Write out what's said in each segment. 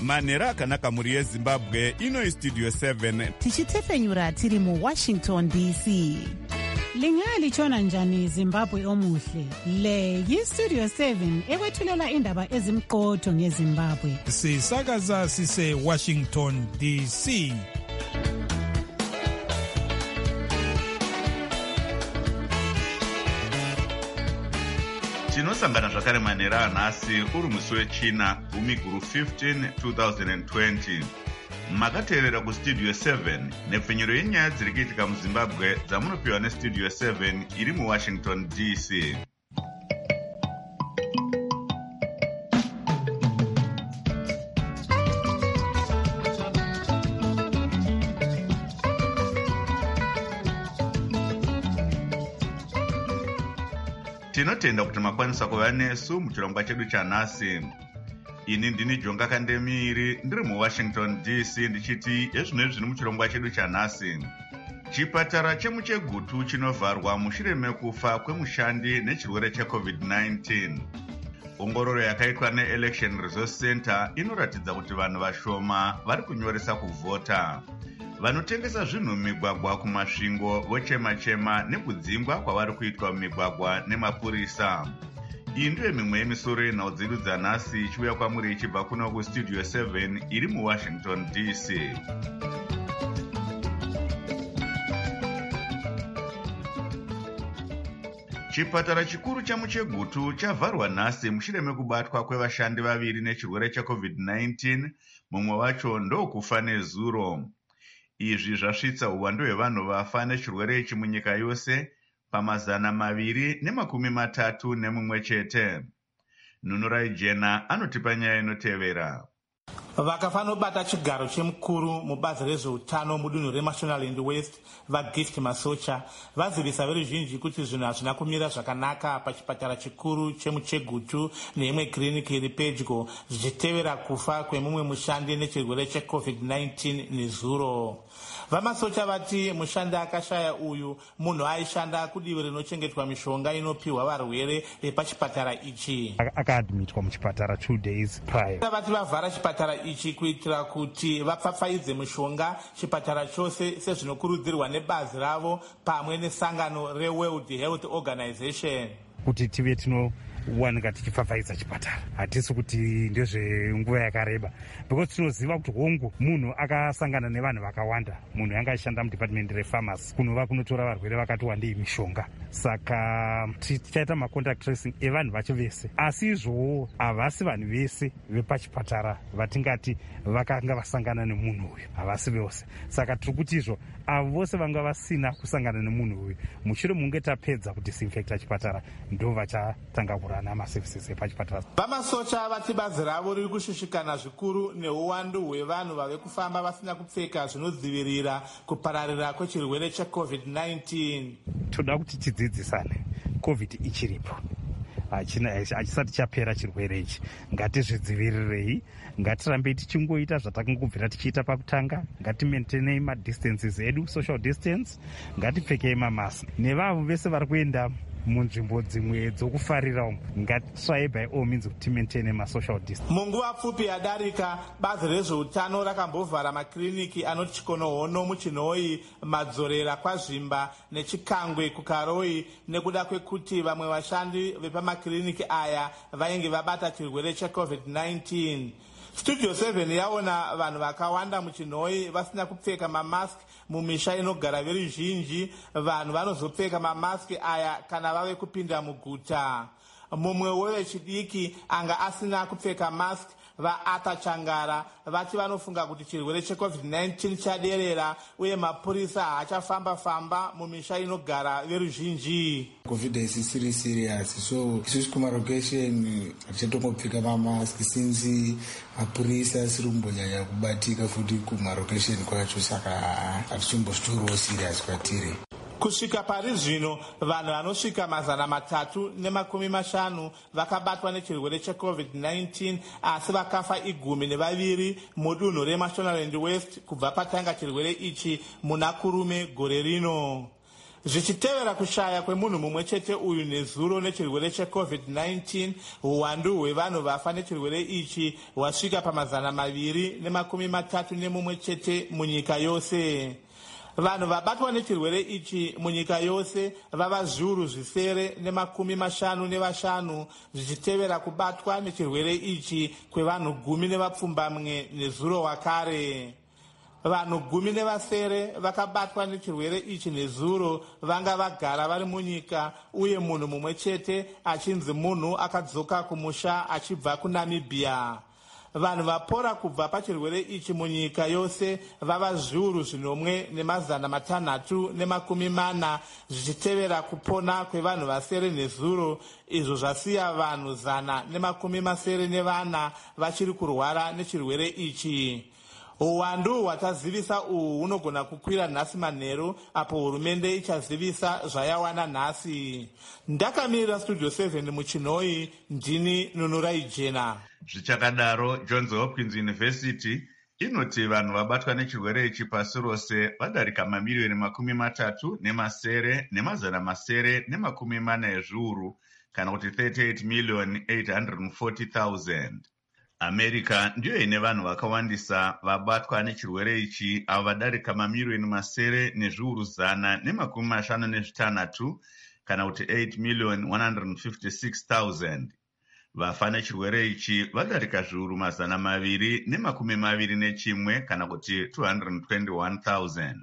manhero akanaka mhuri yezimbabwe. Ino istudio 7 tichitefenyura tiri muWashington DC. Lingalitshona njani Zimbabwe omuhle? Le yistudio 7 ekwethulela indaba ezimqotho ngeZimbabwe. Sisakaza sise Washington DC. Tinosangana zvakare manhero anhasi uri musi wechina gumiguru 15 2020. Makateerera kustudio 7 nepfenyuro yenyaya dziri kuitika muZimbabwe dzamunopiwa nestudio 7 iri muWashington DC. Tinotenda kuti makwanisa kuva nesu muchirongwa chedu chanhasi. Ini ndini Jonga Kandemiri ndiri muWashington DC ndichiti ezvino zviri muchirongwa chedu chanhasi. Chipatara chemuChegutu chinovharwa mushure mekufa kwemushandi nechirwere cheCovid-19. Ongororo yakaitwa neElection Resource Center inoratidza kuti vanhu vashoma vari kunyoresa kuvhota. Vanotengesa zvinhu mumigwagwa kumasvingo vochema-chema nekudzingwa kwavari kuitwa mumigwagwa nemapurisa. Iyi ndiyo mimwe yemisoro yenhau dzedu dzanhasi ichiuya kwamuri ichibva kuno kustudio 7 iri muWashington DC. Chipatara chikuru chamuChegutu chavharwa nhasi mushure mekubatwa kwevashandi vaviri nechirwere cheCovid-19, mumwe wacho ndokufa nezuro. Izvi zvasvitsa uwandu hwevanhu vafa nechirwere ichi munyika yose pamazana 231 chete. Nunurai Jena anotipa nyaya inotevera. Vakafanobata chigaro chemukuru mubazi rezveutano mudunhu reMashonaland West vaGift Masocha vazivisa veruzhinji kuti zvinhu hazvina kumira zvakanaka pachipatara chikuru chemuChegutu neimwe kiriniki iri pedyo zvichitevera kufa kwemumwe mushandi nechirwere cheCovid-19 nezuro. VaMasocha vati mushandi akashaya uyu munhu aishanda kudivi rinochengetwa mishonga inopiwa varwere vepachipatara ichi. Akaadmitwa muchipatara 2 days prior. Vati vavhara chipatara ichi kuitira kuti vapfapfaidze mishonga chipatara chose sezvinokurudzirwa nebazi ravo pamwe nesangano reWorld Health Organization. Kuti tive tinowanika tichipfapfaidza chipatara, hatisi kuti ndezvenguva yakareba, because tinoziva kuti hongu munhu akasangana nevanhu vakawanda, munhu yanga aishanda mudepartment repharmacy kunova kunotora varwere vakati wandei mishonga, saka tichaita macontact tracing evanhu vacho vese, asi izvowo havasi vanhu vese vepachipatara vatingati vakanga vasangana nemunhu uyu, havasi vose. Saka tiri kuti izvo avo vose vanga vasina kusangana nemunhu uyu, mushure munge tapedza kudisinfecta chipatara ndo vachatanga kurana maservices epachipatara. VaMasocha vati bazi ravo riri kushushikana zvikuru neuwandu hwevanhu vave kufamba vasina kupfeka zvinodzivirira kupararira kwechirwere cheCovid-19. Toda kuti tidzidzisane, COVID ichiripo, hachisati chapera chirwere ichi. Ngatizvidzivirirei, ngatirambei tichingoita zvatakangobvira tichiita pakutanga, ngatimaintainei madistances edu, social distance, ngatipfekei mamask. Nevavo vese vari kuenda munzvimbo dzimwe dzokufarira umu, ngatisvaye by all means kuti timaintaine masocial distance. Munguva pfupi yadarika, bazi rezveutano rakambovhara makiriniki anoti Chikonohono muChinhoi, Madzorera kwaZvimba neChikangwe kuKaroi nekuda kwekuti vamwe vashandi vepamakiriniki aya vainge vabata chirwere cheCovid-19. Studio 7 yaona vanhu vakawanda muChinhoi vasina kupfeka mamask mumisha inogara veruzhinji. Vanhu vanozopfeka mamask aya kana vave kupinda muguta. Mumwe wevechidiki anga asina kupfeka mask vaAta Changara vati vanofunga kuti chirwere cheCovid-19 chaderera uye mapurisa haachafamba-famba mumisha inogara veruzhinji. Covid isisiri serious, so isusu kumarokesheni hatichatomopfeka mamask since mapurisa asiri kumbonyanya kubatika futi kumarokesheni kwacho, saka hatichimbozvitorowo serious kwatiri. Kusvika pari zvino vanhu vanosvika 350 vakabatwa nechirwere cheCovid-19 asi vakafa 12 mudunhu reMashonaland West kubva patanga chirwere ichi muna Kurume gore rino. Zvichitevera kushaya kwemunhu mumwe chete uyu nezuro nechirwere cheCovid-19, uwandu hwevanhu vafa nechirwere ichi hwasvika pa231 chete munyika yose. Vanhu vabatwa nechirwere ichi munyika yose vava zviuru 955, zvichitevera kubatwa nechirwere ichi kwevanhu 10 nezuro wakare. Vanhu 10 vakabatwa nechirwere ichi nezuro vanga vagara vari munyika, uye munhu mumwe chete achinzi munhu akadzoka kumusha achibva kuNamibia. Vanhu vapora kubva pachirwere ichi munyika yose vava zviuru 1,640, zvichitevera kupona kwevanhu vasere nezuro, izvo zvasiya vanhu 194 vachiri kurwara nechirwere ichi. Uwandu hwatazivisa uhu hunogona kukwira nhasi manheru apo hurumende ichazivisa zvayawana nhasi. Ndakamirira Studio 7 muChinoi, ndini Nunurai Jena. Zvichakadaro, Johns Hopkins University inoti vanhu vabatwa nechirwere ichi pasi rose vadarika mamiliyoni 37,940 kana kuti 38,840,000. America ndiyo ine vanhu vakawandisa vabatwa nechirwere ichi, avo vadarika mamiliyoni 9,156 kana kuti 8,156,000. Vafa nechirwere ichi vadarika zviuru 221 kana kuti 221,000.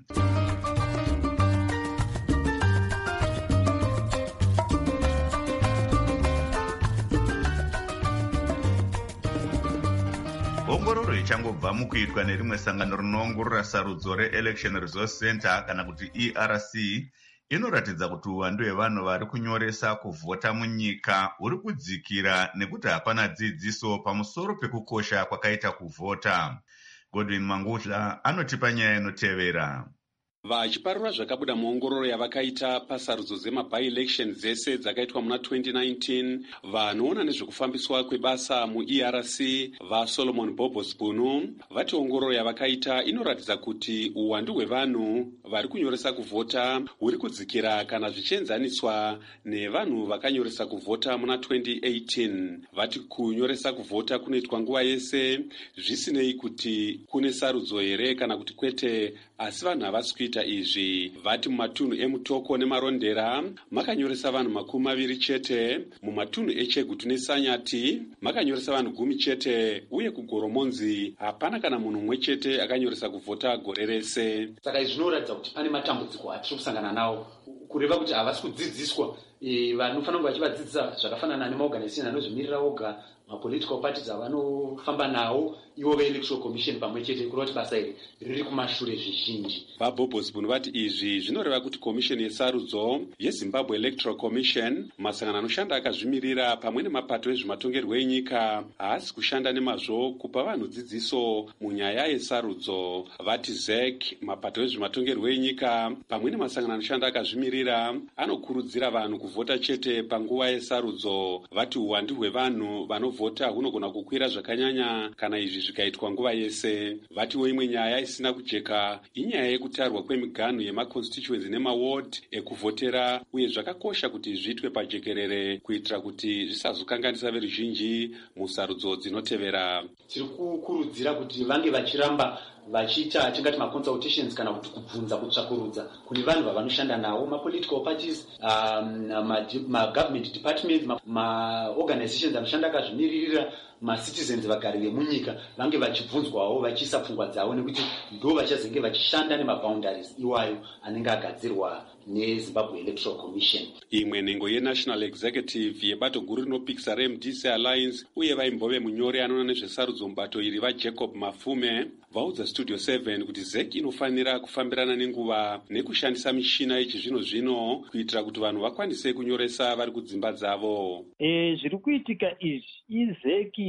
Ongororo ichangobva mukuitwa nerimwe sangano rinoongorora sarudzo reElection Resource Center kana kuti ERC inoratidza kuti uwandu hwevanhu vari kunyoresa kuvhota munyika huri kudzikira nekuti hapana dzidziso pamusoro pekukosha kwakaita kuvhota. Godwin Mangudla anotipa nyaya inotevera. Vachiparura zvakabuda muongororo yavakaita pasarudzo dzema-by-election dzese dzakaitwa muna 2019, vanoona nezvekufambiswa kwebasa muERC vaSolomon Bobosbunu vati ongororo yavakaita inoratidza kuti uwandu hwevanhu vari kunyoresa kuvhota huri kudzikira kana zvichienzaniswa nevanhu vakanyoresa kuvhota muna 2018. Vati kunyoresa kuvhota kunoitwa nguva yese zvisinei kuti kune sarudzo here kana kuti kwete, asi vanhu havasi kuita izvi. Vati mumatunhu eMutoko neMarondera makanyoresa vanhu 20 chete, mumatunhu eChegutu neSanyati makanyoresa vanhu 10 chete, uye kuGoromonzi hapana kana munhu mumwe chete akanyoresa kuvhota gore rese. Saka izvi zvinoratidza kuti pane matambudziko atiri kusangana nawo, kureva kuti havasi kudzidziswa. Vanofanira kunge vachivadzidzisa zvakafanana nemaorganization anozvimirira oga, mapolitical parties avanofamba nawo, ivo veElectoral Commission pamwe chete, kureva kuti basa iri riri kumashure zvizhinji. VaBobosbunu vati izvi zvinoreva kuti komisheni yesarudzo yeZimbabwe Electoral Commission, masangano anoshanda akazvimirira pamwe nemapato ezvematongerwo enyika haasi kushanda nemazvo kupa vanhu dzidziso munyaya yesarudzo. Vati ZEC, mapato ezvematongerwo enyika pamwe nemasangano anoshanda akazvimirira anokurudzira vanhu kuvhota chete panguva yesarudzo. Vati uwandu hwevanhu vanovhota hunogona kukwira zvakanyanya kana izvi zvikaitwa nguva yese. Vatiwo imwe nyaya isina kujeka inyaya yekutarwa kwemiganhu yemaconstituency nemaward ekuvhotera, uye zvakakosha kuti zviitwe pajekerere kuitira kuti zvisazokanganisa veruzhinji musarudzo dzinotevera. Tiri kukurudzira kuti vange vachiramba vachiita tingati maconsultations kana kuti kubvunza kutsvakurudza kune vanhu vavanoshanda nawo, mapolitical parties, magovernment departments, maorganizations anoshanda akazvimiririra, macitizens vagari vemunyika vange vachibvunzwawo vachiisa pfungwa dzavo, nekuti ndo vachazenge vachishanda nemaboundaries iwayo anenge agadzirwa neZimbabwe Electoral Commission. Imwe nhengo yeNational Executive yebato guru rinopikisa reMDC Alliance uye vaimbove munyori anoona nezvesarudzo mubato iri vaJacob Mafume vaudza Studio 7 kuti ZEC inofanira kufambirana nenguva nekushandisa mishina yechizvino-zvino kuitira kuti vanhu vakwanise kunyoresa vari kudzimba dzavo. Zviri kuitika izvi, iZEC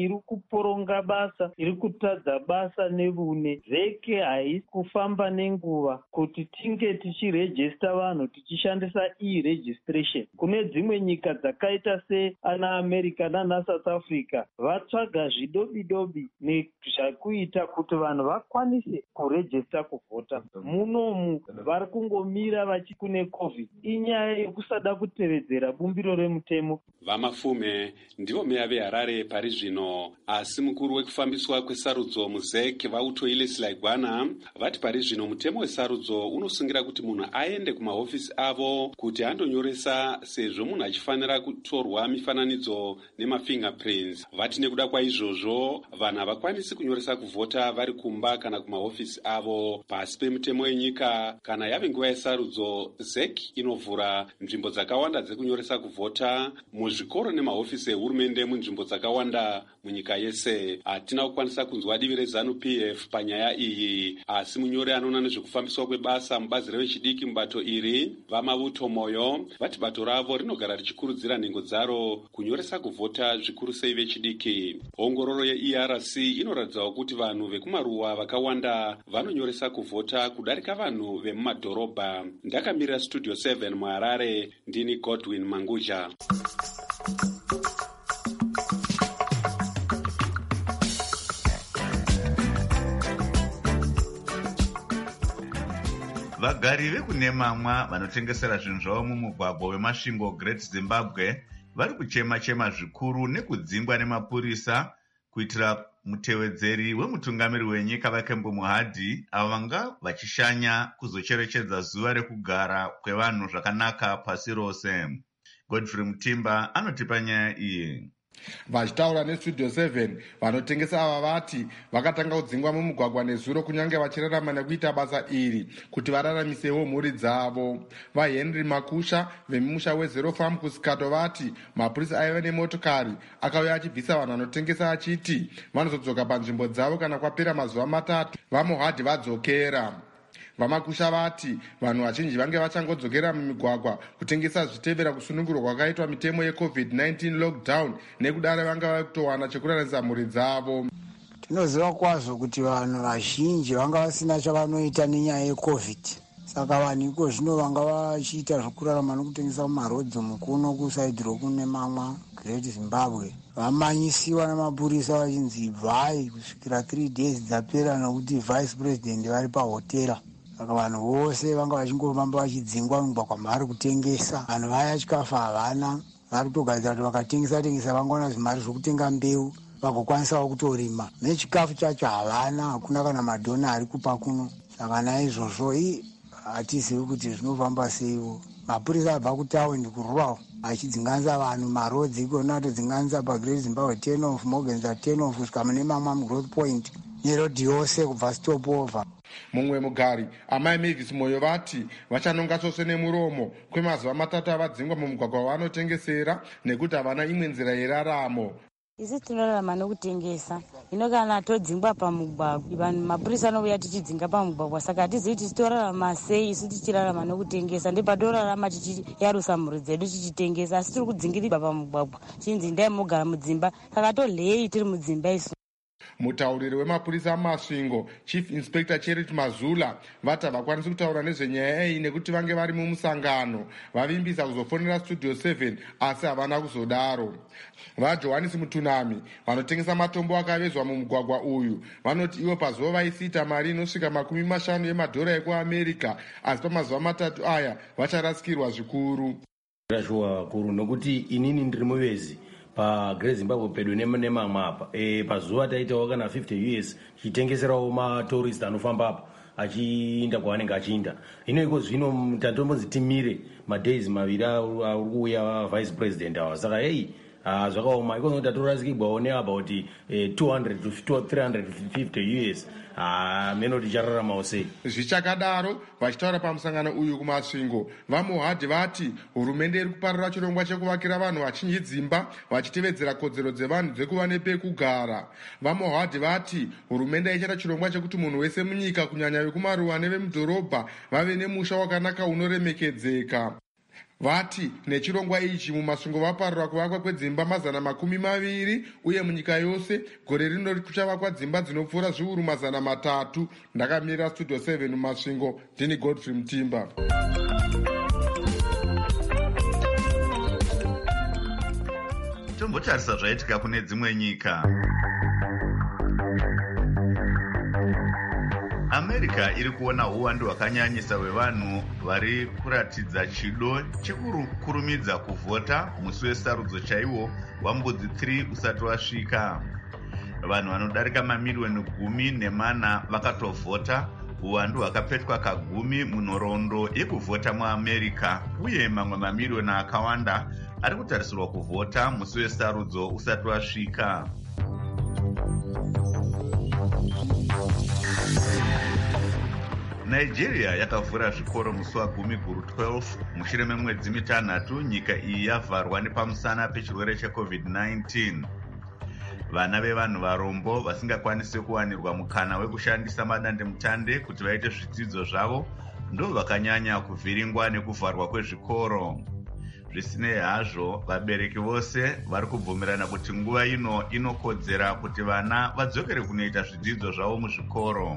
iri kuporonga basa, iri kutadza basa nevune. Zeke haisi kufamba nenguva kuti tinge tichirejista vanhu tichishandisa e-registration. Kune dzimwe nyika dzakaita seana America nana South Africa vatsvaga zvidobidobi nezvakuita kuti vanhu vakwanise kurejista kuvhota. Munomu vari kungomira vachikune COVID. Inyaya yekusada kutevedzera bumbiro remutemo. Vamafume ndivo meya veHarare pari zvino, asi mukuru wekufambiswa kwesarudzo muZEC vautoiles Laigwana vati pari zvino mutemo wesarudzo unosungira kuti munhu aende kumahofisi avo kuti andonyoresa, sezvo munhu achifanira kutorwa mifananidzo nemafingerprints. Vati nekuda kwaizvozvo vanhu havakwanisi kunyoresa kuvhota vari kumba kana kumahofisi avo. Pasi pemutemo wenyika, kana yave nguva yesarudzo, ZEC inovhura nzvimbo dzakawanda dzekunyoresa kuvhota muzvikoro nemahofisi ehurumende munzvimbo dzakawanda munyika yese. Hatina kukwanisa kunzwa divi reZANU-PF panyaya iyi, asi munyori anoona nezvekufambiswa kwebasa mubazi revechidiki mubato iri, Vamavuto Moyo, vati bato ravo rinogara richikurudzira nhengo dzaro kunyoresa kuvhota zvikuru sei vechidiki. Ongororo yeERC inoratidzawo kuti vanhu vekumaruwa vakawanda vanonyoresa kuvhota kudarika vanhu vemumadhorobha. Ndakamirira Studio 7 muHarare, ndini Godwin Manguja. Vagari vekuNemamwa vanotengesera zvinhu zvavo mumugwagwa wemasvingo Great Zimbabwe vari kuchema-chema zvikuru nekudzingwa nemapurisa kuitira mutevedzeri wemutungamiri wenyika Vakembo Muhadhi avo vanga vachishanya kuzocherechedza zuva rekugara kwevanhu zvakanaka pasi rose. Godfrey Mutimba anotipa nyaya iyi. Vachitaura neStudio 7, vanotengesa ava vati vakatanga kudzingwa mumugwagwa nezuro kunyange vachirarama nekuita basa iri kuti vararamisewo mhuri dzavo. VaHenry Makusha vemumusha weZero Farm kuSikato vati mapurisa aiva nemotokari akauya achibvisa vanhu vanotengesa achiti vanozodzoka panzvimbo dzavo kana kwapera mazuva 3 vaMuhadhi vadzokera. Vamakusha vati vanhu vazhinji vange vachangodzokera mumigwagwa kutengesa zvitevera kusunungurwa kwakaitwa mitemo yeCovid-19 lockdown, nekudaro vanga vakutowana chekuraramisa mhuri dzavo. Tinoziva kwazvo kuti vanhu vazhinji vanga vasina chavanoita nenyaya yeCovid, saka vanhu iko zvino vanga vachiita zvokurarama nokutengesa mumarodzo mukuno kusaidhi rokuNemamwa Great Zimbabwe. Vamanyisiwa namapurisa vachinzi bvai kusvikira 3 days dzapera nokuti vice president vari pahotera. Saka vanhu vose vanga vachingofamba vachidzingwa mugwagwa mavari kutengesa. Vanhu vaya chikafu havana, vari kutogadzira kuti vakatengesa vangaona zvimari zvokutenga mbeu vagokwanisawo kutorima. Nechikafu chacho havana, hakuna kana madhona ari kupa kuno. Saka naizvozvo hatizivi kuti zvinofamba seiwo. Mapurisa abva kutaundi kurural achidzinganisa vanhu marodzi ikona atodzinganisa paGreat Zimbabwe 10 off, Morganza 10 off kusvika muNemamwa muGrowth Point nerodhi yose kubva stopover. Mumwe mugari amai Mavis Moyo vati vachanonga chose nemuromo kwemazuva 3 avadzingwa mumugwagwa wavanotengesera nekuti havana imwe nzira yeraramo. Isi tinorarama nokutengesa, ino kana todzingwa pamugwagwa vanhu mapurisa anouya tichidzinga pamugwagwa, saka hatizivi kuti titorarama sei isu tichirarama nokutengesa. Ndopatorarama tichiyarusa mhuri dzedu tichitengesa, asi tiri kudzingirirwa pamugwagwa chinzi ndai mogara mudzimba, saka tolhei tiri mudzimba isu. Mutauriri wemapurisa amasvingo Chief Inspector Charity Mazula vati havakwanisi kutaura nezvenyaya iyi nekuti vange vari mumusangano. Vavimbisa kuzofonera Studio 7 asi havana kuzodaro. VaJohannes Mutunami vanotengesa matombo akavezwa mumugwagwa uyu vanoti ivo pazuva vaisiita mari inosvika $50 yemadhora ekuAmerica, asi pamazuva 3 aya vacharasikirwa zvikuru. Rashuwa kuru nokuti inini ndiri muvezi paGreat Zimbabwe pedo neMamwa apa. Pazuva taitawo kana 50 US chitengeserawo matourist anofamba apa achiinda kwaanenge achiinda. Hino iko zvino tatombonzi timire madays 2 ari kuuya vice president awa. Saka zvakaoma iko noti tatorasikirwawo neabout 200 to 350 US. Meno tichararamawo sei. Zvichakadaro vachitaura pamusangano uyu kumasvingo, vaMuhadhi vati hurumende iri kuparura chirongwa chekuvakira vanhu vachinji dzimba vachitevedzera kodzero dzevanhu dzekuva nepekugara. VaMuhadhi vati hurumende ichaita chirongwa chekuti munhu wese munyika kunyanya vekumaruwa nevemudhorobha vave nemusha wakanaka unoremekedzeka. vati nechirongwa ichi mumasvingo vaparura kuvakwa kwedzimba 200 uye munyika yose gore rino kuchavakwa dzimba dzinopfuura zviuru 300. Ndakamirira Studio 7 mumasvingo, ndini Godfrey Mutimba. Tombotarisa zvaitika kune dzimwe nyika. America iri kuona uwandu hwakanyanyisa hwevanhu vari kuratidza chido chekukurumidza kuvhota musi wesarudzo chaiwo wambudzi 3 usati wasvika. Vanhu vanodarika mamiliyoni 14 vakatovhota, uwandu hwakapetwa ka10 munhoroondo yekuvhota muAmerica, uye mamwe mamiliyoni akawanda ari kutarisirwa kuvhota musi wesarudzo usati wasvika. Nigeria yakavhura zvikoro musi wa10/12 mushure memwedzi 3 nyika iyi yavharwa nepamusana pechirwere cheCovid-19. Vana vevanhu varombo vasingakwanisi kuwanirwa mukana wekushandisa madandemutande kuti vaite zvidzidzo zvavo ndo vakanyanya kuvhiringwa nekuvharwa kwezvikoro. Zvisinei hazvo, vabereki vose vari kubvumirana kuti nguva ino inokodzera kuti vana vadzokere kunoita zvidzidzo zvavo muzvikoro.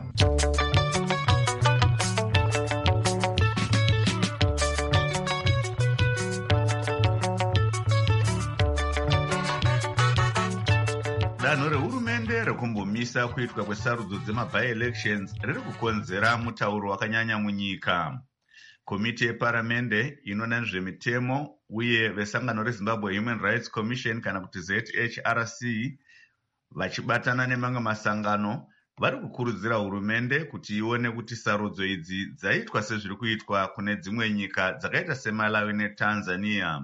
Danho rehurumende rekumbomisa kuitwa kwesarudzo dzema-by-elections riri kukonzera mutauro wakanyanya munyika. Komiti yeparamende inoona nezvemitemo uye vesangano reZimbabwe Human Rights Commission kana kuti ZHRC vachibatana nemamwe masangano vari kukurudzira hurumende kuti ione kuti sarudzo idzi dzaitwa sezviri kuitwa kune dzimwe nyika dzakaita seMalawi neTanzania.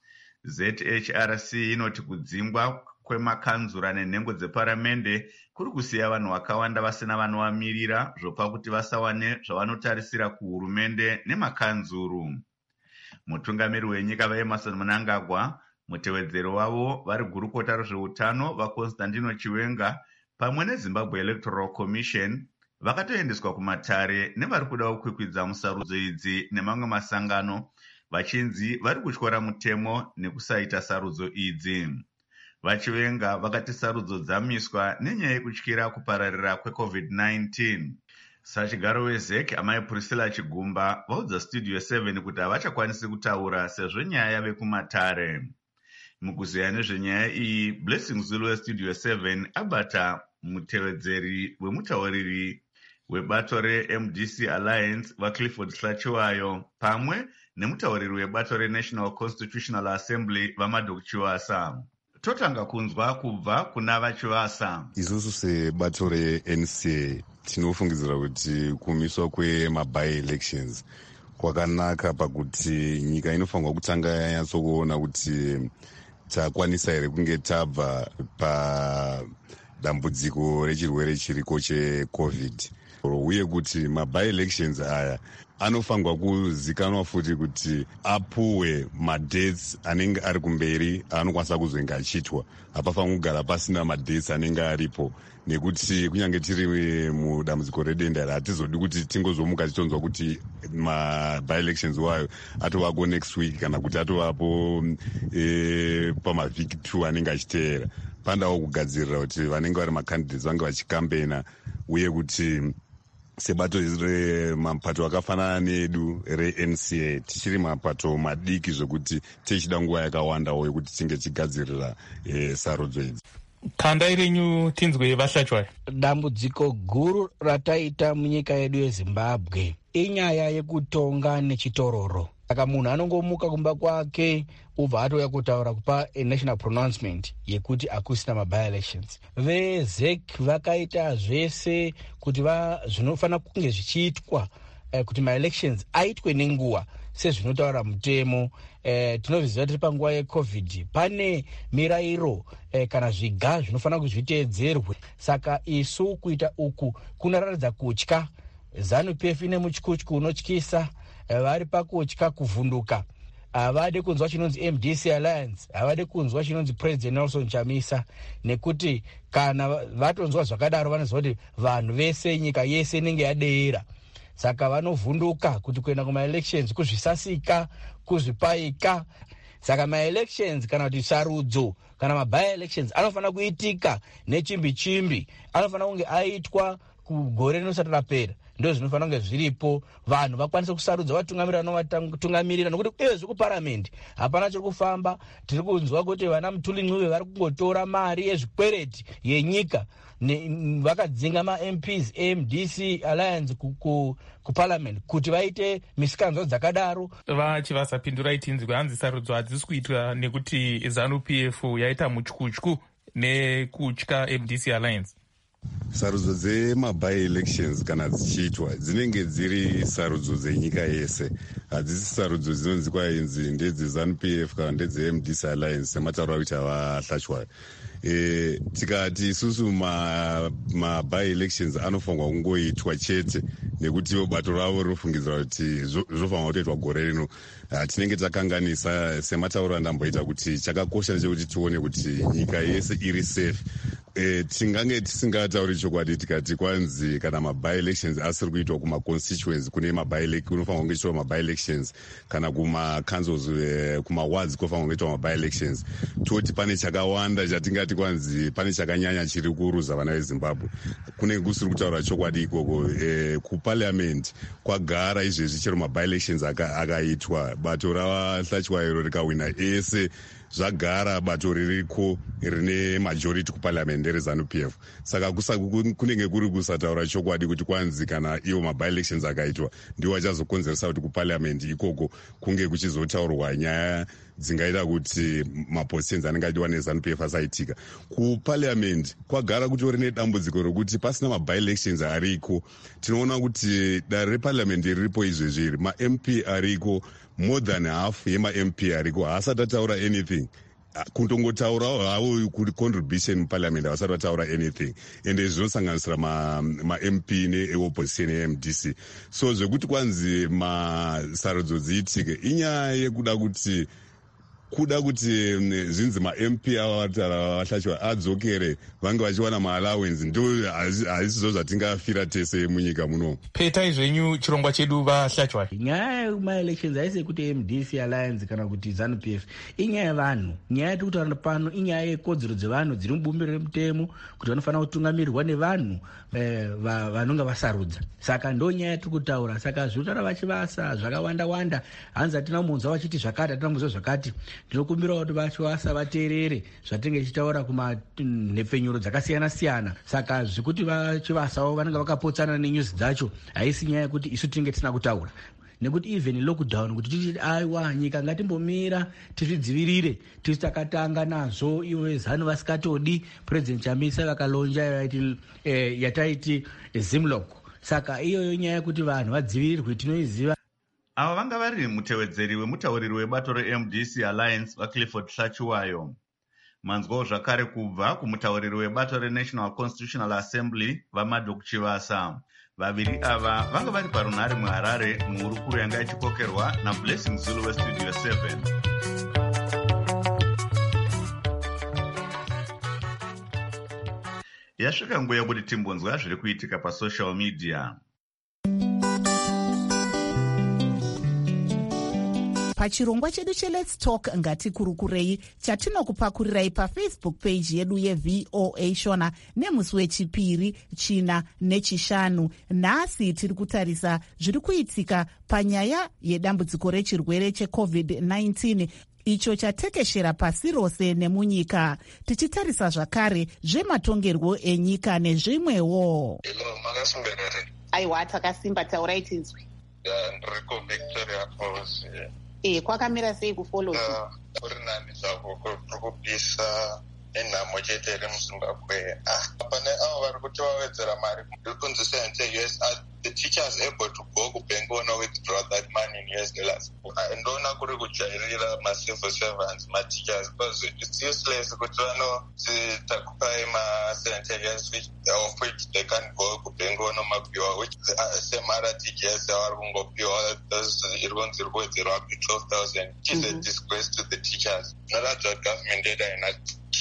ZHRC inoti kudzingwa kwemakanzura nenhengo dzeparamende kuri kusiya vanhu vakawanda vasina vanovamirira zvopa kuti vasawane zvavanotarisira kuhurumende nemakanzuru. Mutungamiri wenyika vaEmmerson Mnangagwa, mutevedzeri wavo vari gurukota rezveutano vaConstantino Chiwenga pamwe neZimbabwe Electoral Commission vakatoendeswa kumatare nevari kuda kukwikwidza musarudzo idzi nemamwe masangano vachinzi vari kutyora mutemo nekusaita sarudzo idzi. Vachiwenga vakati sarudzo dzamiswa nenyaya yekutyira kupararira kweCovid-19. Sachigaro weZEC amai Priscilla Chigumba vaudza Studio 7 kuti havachakwanisi kutaura sezvo nyaya yave kumatare. Mukuziya nezvenyaya iyi, Blessing Zulu weStudio 7 abata mutevedzeri wemutauriri webato reMDC Alliance vaClifford Slachiwayo pamwe nemutauriri webato reNational Constitutional Assembly vaMadok Chiwasa. Totanga kunzwa kubva kuna vaChiwasa. Isusu sebato reNCA tinofungidzira kuti kumiswa kwema-by-elections kwakanaka pakuti nyika inofanirwa kutanga yanyatsokuona kuti takwanisa here kunge tabva padambudziko rechirwere chiriko cheCovid, uye kuti ma-by-elections aya anofanirwa kuzikanwa futi kuti apuwe madates anenge ari kumberi aanokwanisa kuzonge achiitwa. Hapafaniri kugara pasina madates anenge aripo, nekuti kunyange tiri mudambudziko redenda hatizodi kuti tingozomuka titonzwa kuti ma-by-elections wayo atovako next week kana kuti atovapo pamavhiki 2 anenge achiteera. Pandawo kugadzirira kuti vanenge vari macandidates vange vachikambena, uye kuti sebato remapato akafanana nedu reNCA tichiri mapato madiki zvokuti tichida nguva yakawandawo yekuti tinge tigadzirira sarudzo idzi. Kanda renyu tinzwe vaShachwayo. Dambudziko guru rataita munyika yedu yeZimbabwe inyaya yekutonga nechitororo. Saka munhu anongomuka kumba kwake ubva atouya kutaura kupa national pronouncement yekuti akusina ma-by-elections. VeZEC vakaita zvese kuti zvinofanira kunge zvichiitwa kuti ma-elections aitwe nenguva sezvinotaura mutemo. Tinoziva kuti panguva yeCovid pane mirayiro kana zviga zvinofanira kuti zviteedzerwe. Saka isu kuita uku kunoratidza kutya. ZANU-PF ine mutyutyu unotyisa, vari pakutya kuvhunduka. Havade kunzwa chinonzi MDC Alliance, havade kunzwa chinonzi President Nelson Chamisa, nekuti kana vatonzwa zvakadaro vanoziva kuti vanhu vese nyika yese inenge yadeera. saka vanovhunduka kuti kuenda kumaelections kuzvisasika, kuzvipaika. Saka maelections kana kuti sarudzo kana maby-elections anofanira kuitika nechimbi-chimbi, anofanira kunge aitwa kugore rinosati rapera. Ndo zvinofanira kunge zviripo, vanhu vakwanise kusarudza vatungamirira vanovatungamirira, nokuti uyezve kuparamendi hapana chiri kufamba. Tiri kunzwa kuti vana Mutuli Ncube vari kungotora mari yezvikwereti yenyika vakadzinga ma-MPs MDC Alliance kuparliament kuti vaite misikanzwa dzakadaro. Vachivasapindurai Tinzwe, hanzi sarudzo hadzisi kuitwa nekuti ZANU-PF yaita mutyutyu nekutya MDC Alliance. Sarudzo dzemaby-elections kana dzichiitwa dzinenge dziri sarudzo dzenyika yese, hadzisi sarudzo dzinonzi kwainzi ndedze-ZANU-PF kana ndedze-MDC Alliance sematauro akuti avahlachwayo. Tikati isusu maby-elections anofanirwa kungoitwa chete nekuti bato ravo rinofungidzira kuti zvofanirwa kutoitwa gore rino. Tinenge takanganisa sematauro andamboita kuti chakakosha ndechekuti tione kuti nyika yese iri safe. Tingange tisingatauri chokwadi tikati kwanzi kana maby-elections asiri kuitwa kuma-constituents kunofanirwa kunge ichiitwa maby-elections, kana kuma-councils kuma-wards kunofanirwa kunge ichiitwa maby-elections, toti pane chakawanda chatingati kwanzi pane chakanyanya chiri kuruza vana veZimbabwe. Kunenge kusiri kutaura chokwadi ikoko. Kuparliament kwagara izvezvi chero maby-elections akaitwa, bato ravahlachwairo rikawina ese, zvagara bato ririko rine majority kuparliament reZANU-PF. Saka kunenge kuri kusataura chokwadi kuti kwanzi kana iwo maby-elections akaitwa ndiwo achazokonzeresa kuti kuparliament ikoko kunge kuchizotaurwa nyaya dzingaita kuti mapositions anenge achidiwa neZANU-PF asaitika. Kuparliament kwagara kutori nedambudziko rokuti pasina maby-elections ariko. Tinoona kuti dare reparliament riripo izvezviri, ma-MP ariko, more than half yema-MP ariko haasati ataura anything. Kutongotaurawo havo kuti contribution muparliament havasati vataura anything, ende zvinosanganisira ma-MP ne-opposition ye-MDC. So zvekuti kwanzi masarudzo dziitike inyaya yekuda kuti zvinzi ma-MP avahlachwa adzokere vange vachiwana ma-allowance. Ndo hazvisizvo zvatingafira tese munyika muno. Petai zvenyu chirongwa chedu vahlachwa. Nyaya yema-elections haisi yekuti MDC Alliance kana kuti ZANU-PF, inyaya yevanhu. Nyaya yatiri kutaura pano inyaya yekodzero dzevanhu dziri mubumbiro remutemo kuti vanofanira kutungamirirwa nevanhu vanonga vasarudza. Saka ndo nyaya yatiri kutaura. Saka zvinotaura vachivasa zvakawanda-wanda, hanzi hatina munzwa vachiti zvakati, hatina munzwa zvakati. Ndinokumbira kuti vachivasa vateerere zvatinenge tichitaura kumanhepfenyuro dzakasiyana-siyana. Saka zvekuti vachivasawo vanenge vakapotsana nenyuzi dzacho haisi nyaya yekuti isu tinenge tisina kutaura. Nekuti even lockdown kuti tichiti aiwa nyika ngatimbomira tizvidzivirire, tisi takatanga nazvo ivo vezanu vasikatodi, President Chamisa vakalonja yataiti Zimlock. Saka iyoyo nyaya yekuti vanhu vadzivirirwe tinoiziva. Ava vanga vari mutevedzeri wemutauriri webato reMDC Alliance vaClifford Hlachiwayo. Manzwawo zvakare kubva kumutauriri webato reNational Constitutional Assembly vaMadok Chivasa. Vaviri ava vanga vari parunhare muHarare muhurukuro yanga ichikokerwa naBlessing Zulu weStudio 7. Yasvika nguva yekuti timbonzwa zviri kuitika pasocial media. Pachirongwa chedu cheLet's Talk ngatikurukurei chatinokupakurirai paFacebook page yedu yeVOA Shona nemusi wechipiri, china nechishanu. Nhasi tiri kutarisa zviri kuitika panyaya yedambudziko rechirwere cheCovid-19 icho chatekeshera pasi rose nemunyika, tichitarisa zvakare zvematongerwo enyika nezvimwewo. Aiwa, takasimba, taurai Tinzwe. Ndriko Victoria Falls. Kwakamira sei kufollow? Kuri nani zvako kuri kupisa enhamo chete iri muZimbabwe. Pane avo vari kuti vawedzera mari iri kunzi US. Are the teachers able to go kubank ona withdraw that money in US dollars? Ndoona kuri kujairira ma-civil servants, ma-teachers, because it's useless kuti vanodzitakupai ma-US of which they can't go kubank ona mapiwa, which the same other teachers avari kungopiwa iri kunzi iri kuwedzerwa up to 12,000, which is a disgrace to the teachers. Zvinoratidza kuti government yedu haina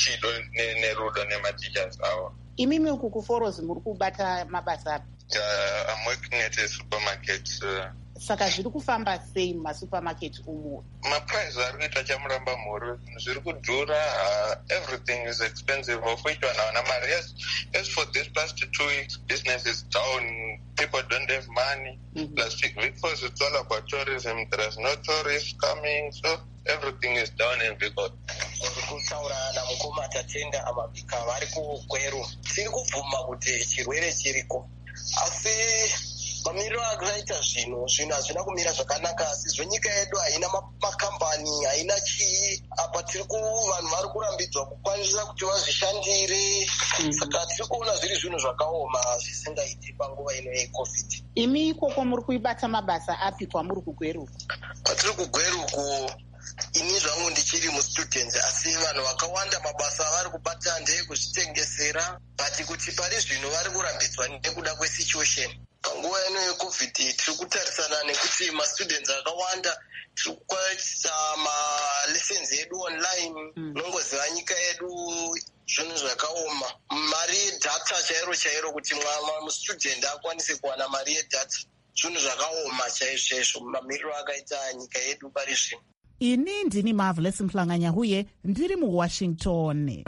chido nerudo nematichers avo. Imimi uku kuForosi muri kubata mabasa api? I'm working at a supermarket. Saka zviri kufamba sei masupermarket umu? Maprice ari kuita chamuramba mhuru, zviri kudhura, everything is expensive. Of which one hawana mari. Yes, as for this past 2 weeks, business is down. People don't have money. Last week, because it's all about tourism. There's no tourists coming, so everything is down in Bigod. Kutaura na mukoma tatenda amabika vari kugweru. Tiri kubvuma kuti chirwere chiriko. Asi mamiriro akaita zvinhu hazvina kumira zvakanaka. Sizvo nyika yedu haina makambani, haina chii. Apa vanhu vari kurambidzwa kukwanisa kuti vazvishandire. Saka tiri kuona zviri zvinhu zvakaoma zvisingaiti panguva ino yeCovid. Imi ikoko muri kuibata mabasa api kwamuri kugweruku? Patiri kugweruku ini zvangu ndichiri mustudent, asi vanhu vakawanda mabasa avari kubata ndeyekuzvitengesera, but kuti pari zvino vari kurambidzwa nekuda kwesituation. Panguva ino yeCovid tiri kutarisana nekuti mastudents akawanda tiri kukwatisa malessons edu online. Nongoziva nyika yedu zvinhu zvakaoma. Mari yedata chairo kuti mustudent akwanise kuwana mari yedata, zvinhu zvakaoma chaizvo mamiriro akaita nyika yedu pari zvino. Ini ndini Marvelous Mhlanganyahuye ndiri muWashington.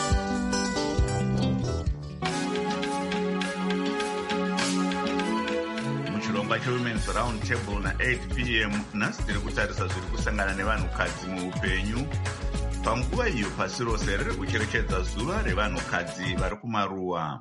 Muchirongwa cheWomen's Round Table na 8 p.m. nhasi tiri kutarisa zviri kusangana nevanhukadzi muupenyu. Panguva iyo pasi rose riri kucherechedza zuva revanhukadzi vari kumaruwa.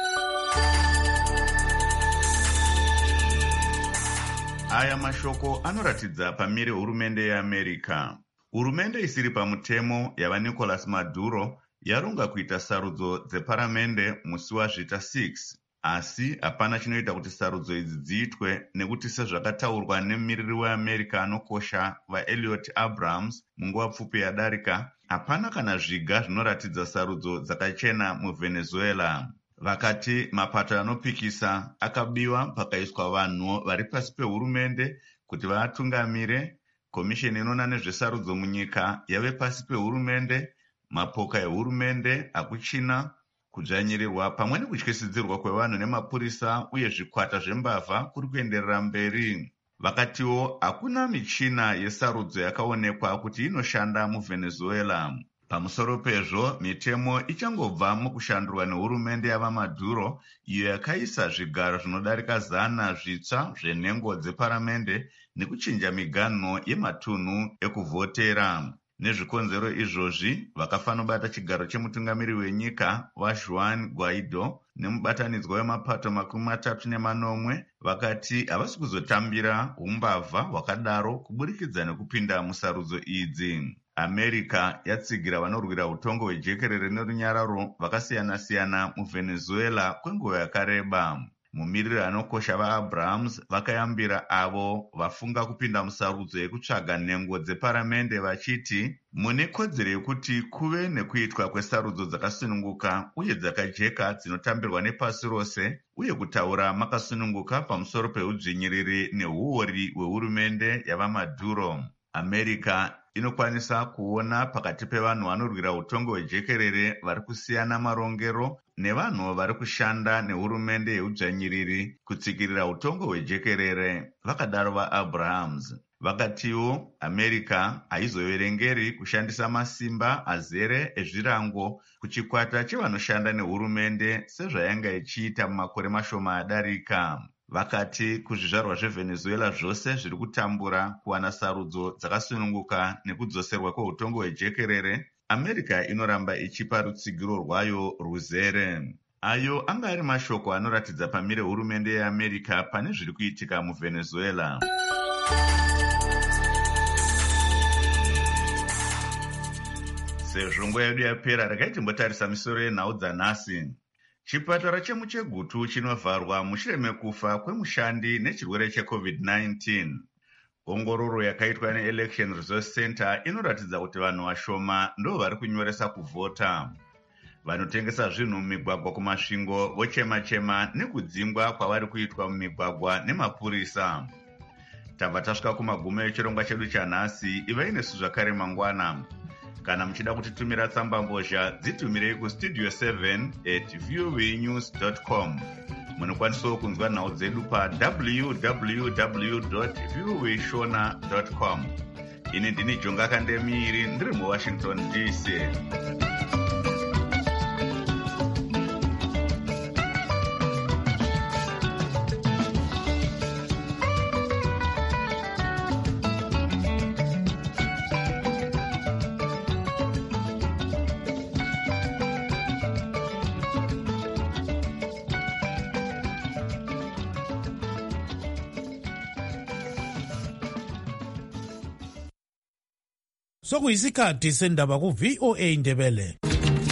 Aya mashoko anoratidza pamire hurumende yeAmerica. Hurumende isiri pamutemo yava Nicolas Maduro yaronga kuita sarudzo dzeparamende musi wazvita 6. Asi hapana chinoita kuti sarudzo idzi dziitwe nekuti sezvakataurwa nemumiriri weAmerica anokosha vaElliot Abrams munguva pfupi yadarika, hapana kana zviga zvinoratidza sarudzo dzakachena muVenezuela. Vakati mapato anopikisa akabiwa pakaiswa vanhu vari pasi pehurumende kuti vatungamire. Komisheni inoona nezvesarudzo munyika yave pasi pehurumende. Mapoka ehurumende hakuchina kudzvanyirirwa pamwe nekutyisidzirwa kwevanhu nemapurisa uye zvikwata zvembavha kuri kuenderera mberi. Vakatiwo hakuna michina yesarudzo yakaonekwa kuti inoshanda muVenezuela. Pamusoro pezvo, mitemo ichangobva mukushandurwa nehurumende yava Maduro, iyo yakaisa zvigaro zvinodarika 100 zvitsva zvenhengo dzeparamende nekuchinja miganho yematunhu ekuvhotera. Nezvikonzero izvozvi, vakafanobata chigaro chemutungamiri wenyika waJuan Guaido nemubatanidzwa wemapato 34 vakati havasi kuzotambira umbavha hwakadaro kuburikidza nekupinda musarudzo idzi. America yatsigira vanorwira utongo hwejekerere nerunyararo vakasiyana-siyana muVenezuela kwenguva yakareba. Mumiriri anokosha vaAbrams vakayambira avo vafunga kupinda musarudzo yekutsvaga nhengo dzeparamende vachiti mune kodzero yekuti kuve nekuitwa kwesarudzo dzakasununguka uye dzakajeka dzinotambirwa nepasi rose, uye kutaura makasununguka pamusoro peudzvinyiriri neuori hwehurumende yava Maduro. America inokwanisa kuona pakati pevanhu vanorwira utongo hwejekerere vari kusiyana marongero nevanhu vari kushanda nehurumende yeudzvanyiriri kutsikirira utongo hwejekerere, vakadaro vaAbrahams. Vakatiwo America haizoverengeri kushandisa masimba azere ezvirango kuchikwata chevanoshanda nehurumende sezvayanga ichiita mumakore mashoma adarika. Vakati kuzvizvarwa zveVenezuela zvose zviri kutambura kuwana sarudzo dzakasununguka nekudzoserwa kweutongo hwejekerere, America inoramba ichipa rutsigiro rwayo ruzere. Ayo anga ari mashoko anoratidza pamire hurumende yeAmerica pane zviri kuitika muVenezuela. Sezvo nguva yedu yapera, regai timbotarisa misoro yenhau dzanhasi. Chipatara chemuChegutu chinovharwa mushure mekufa kwemushandi nechirwere cheCovid-19. Ongororo yakaitwa neElection Resource Center inoratidza kuti vanhu vashoma ndo vari kunyoresa kuvhota. Vanotengesa zvinhu mumigwagwa kumasvingo vochema-chema nekudzingwa kwavari kuitwa mumigwagwa nemapurisa. Tabva tasvika kumagumo echirongwa chedu chanhasi. Ivai nesu zvakare mangwana. Kana muchida kutitumira tsambambozha, dzitumirei kustudio 7@voanews.com. Munokwanisawo kunzwa nhau dzedu pa www.voashona.com. Ini ndini Jonga Kandemiri, ndiri muWashington DC. Sokuyisikhathi sendaba ku VOA Ndebele.